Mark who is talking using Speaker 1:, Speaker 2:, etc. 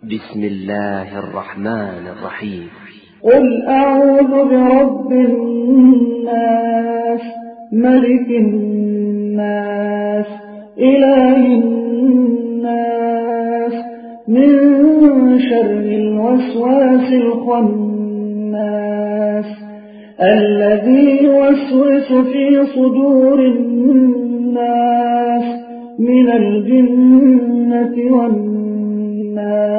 Speaker 1: بسم الله الرحمن الرحيم.
Speaker 2: قل أعوذ برب الناس ملك الناس إله الناس من شر الوسواس الخناس الذي يوسوس في صدور الناس من الجنة والناس.